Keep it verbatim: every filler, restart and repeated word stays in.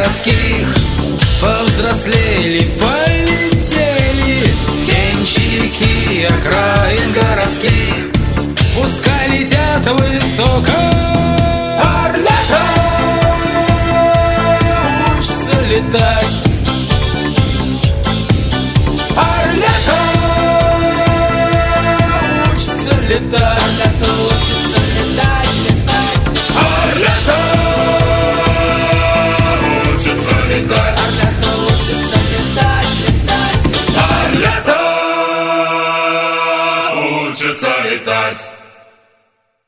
городских повзрослели, полетели птенчики окраин городских. Пускай летят высоко орлята, учатся летать